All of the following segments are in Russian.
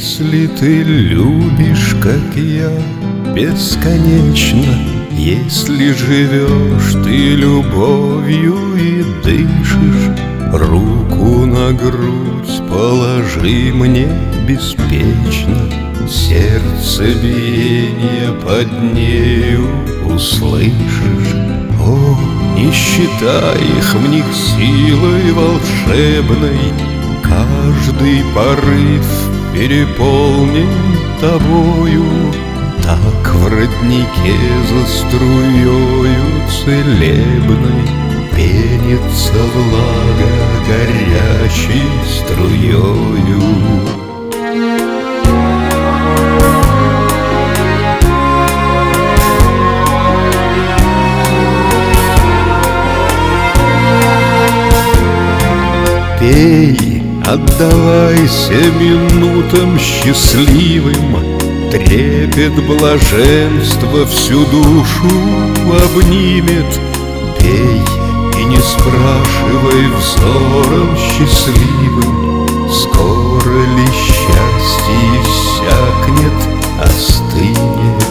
Если ты любишь, как я, бесконечно, если живешь ты любовью и дышишь, руку на грудь положи мне беспечно, сердце биение под нею услышишь. О, не считай их в них силой волшебной, каждый порыв переполнен тобою. Так в роднике за струёю целебной пенится влага горячей струёю. Пей, отдавайся минутам счастливым, трепет блаженства всю душу обнимет. Пей и не спрашивай взором счастливым, скоро ли счастье иссякнет, остынет.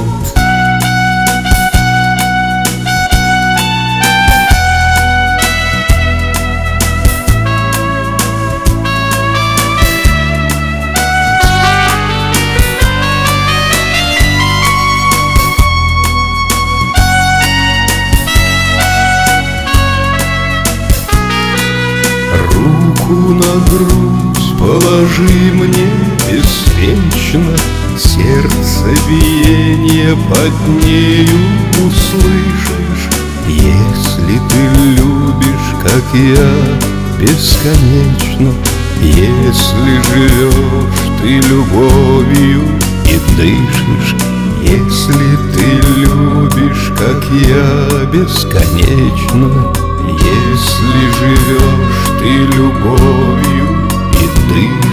Руку на грудь положи мне беспечно, сердце биение под нею услышишь. Если ты любишь, как я, бесконечно, если живешь ты любовью и дышишь, если ты любишь, как я, бесконечно, если живешь ты любовью и дышишь.